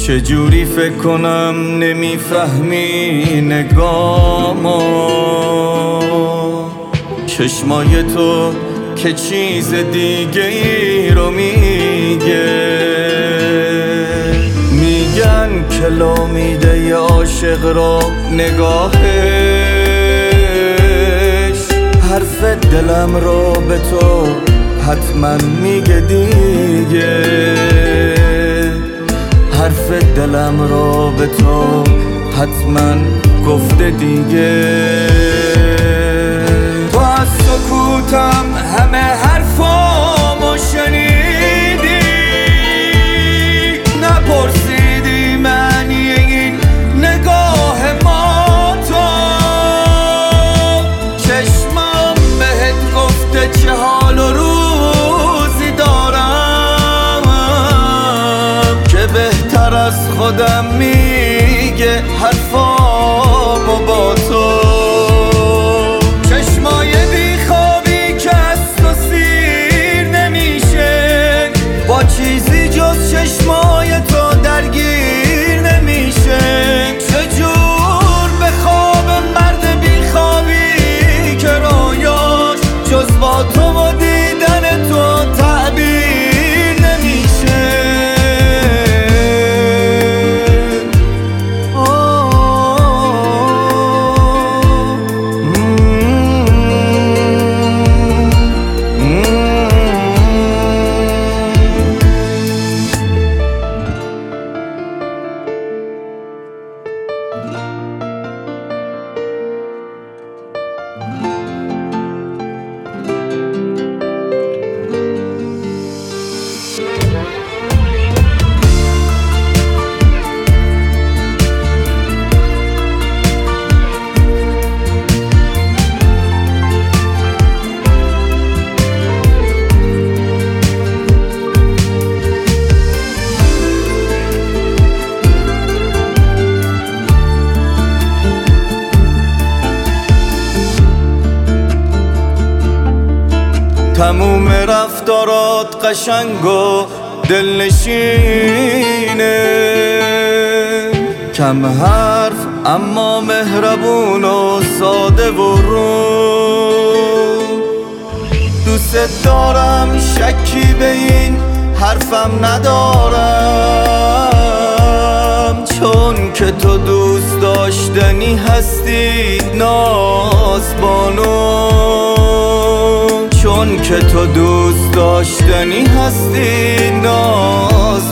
چجوری فکر کنم نمیفهمی نگامو، چشمای تو که چیز دیگه ای رو میگه. میگن که امیده ی عاشق رو نگاهش، حرف دلم رو به تو حتما میگه دیگه، حرف دلم رو به تو حتما گفته دیگه. تو از سکوتم همه حرفامو شنیدی، نپرسیدی معنی این نگاه ما تو. چشمم بهت گفته چه حال و روزی دارم، که بهتر از خودم میگه حرفامو با تو. چشمای بیخوابی که از تو سیر نمیشه، با چیزی جز چشمای تو درگیر نمیشه. چجور به خواب مرد بیخوابی که رویاش جز با تو و دیدن تو تعبیر نمیشه. تموم رفتارات قشنگ و دلنشینه، کم حرف اما مهربون و ساده و رو. دوست دارم، شکی به این حرفم ندارم، چون که تو دوست داشتنی هستی نازبانو، چون که تو دوست داشتنی هستی نازبانو.